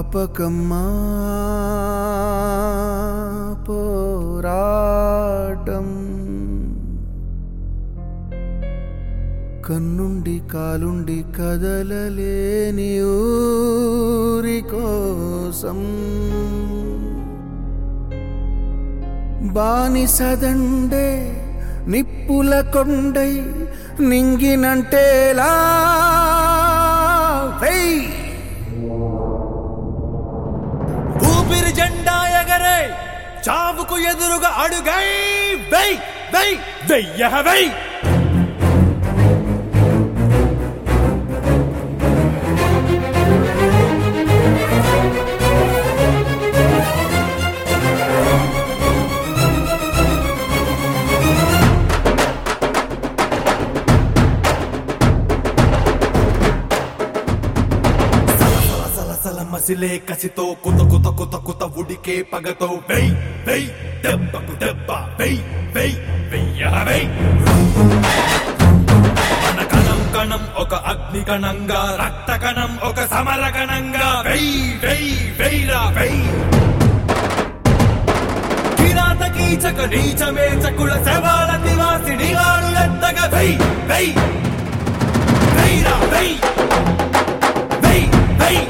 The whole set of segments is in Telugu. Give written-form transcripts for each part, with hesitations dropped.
ఆపకమ్మా పోరాటం కన్నుండి కాలుండి కదలలేని ఊరి కోసం బానిసదండే నిప్పుల కొండై నింగినంటేలా ఊపిరి జెండా ఎగరే చావుకు ఎదురుగా అడుగై వెయ్ వెయ్ వెయ్య వెయ్ మసిలే కసితో కుత కుత కుత కుత ఉడికే పగతో వెయ్ వెయ్ దెబ్బకు దెబ్బ వెయ్ వెయ్ వెయ్య వెయ్ మన కణం కణం ఒక అగ్ని కణంగా రక్త కణం ఒక సమర కణంగా వెయ్ వెయ్ వెయ్రా వెయ్ కిరాత కీచక నీచమే చకుల శవాల నివాసి నివారు ఎత్తగా వెయ్ వెయ్ వెయ్రా వెయ్ వెయ్ వెయ్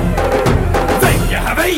వెయ్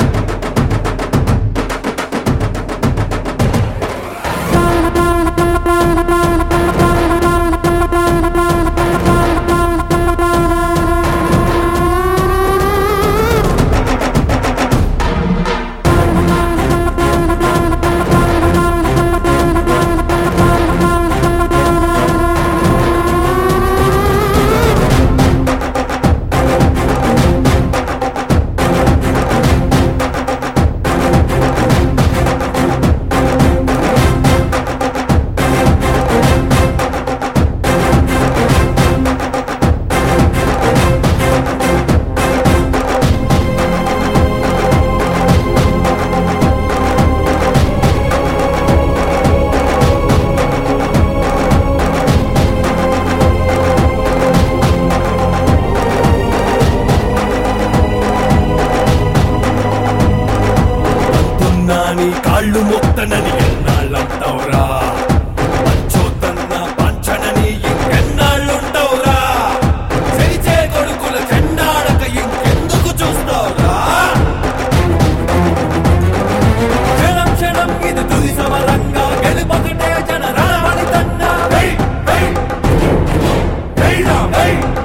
నీ కాళ్ళు మొత్తనని ఎన్నాళ్ళంటావురా పంచోతన్న పంచనని ఇంకెన్నాళ్ళుంటావురా చెరిచే కొడుకుల చెండాడక ఇంకెందుకు చూస్తావురా క్షణం క్షణం ఇది తుది సమరంగా గెలుపొకటే జన రణమణితంగా వెయ్ వెయ్ వెయ్రా వెయ్